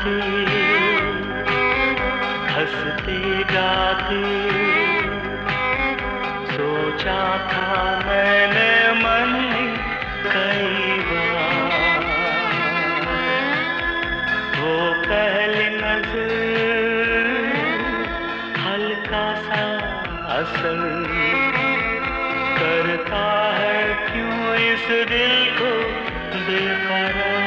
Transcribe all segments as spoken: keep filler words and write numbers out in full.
गाते, हंसते गाते सोचा था मैंने मन में कई बार, वो पहली नजर हल्का सा असर करता है क्यों इस दिल को बेकरार।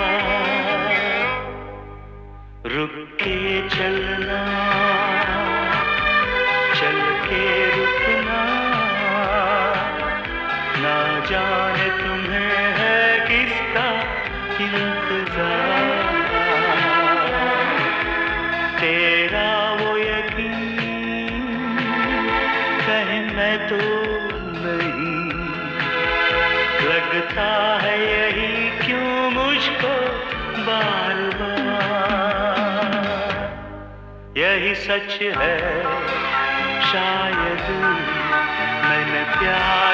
रुक के चलना, चल के रुकना, ना जाने तुम्हें है किसका इंतजार। तेरा वो यकीन कहीं मैं तो नहीं, लगता है यही क्यों मुझको बार बार। यही सच है शायद मैंने प्यार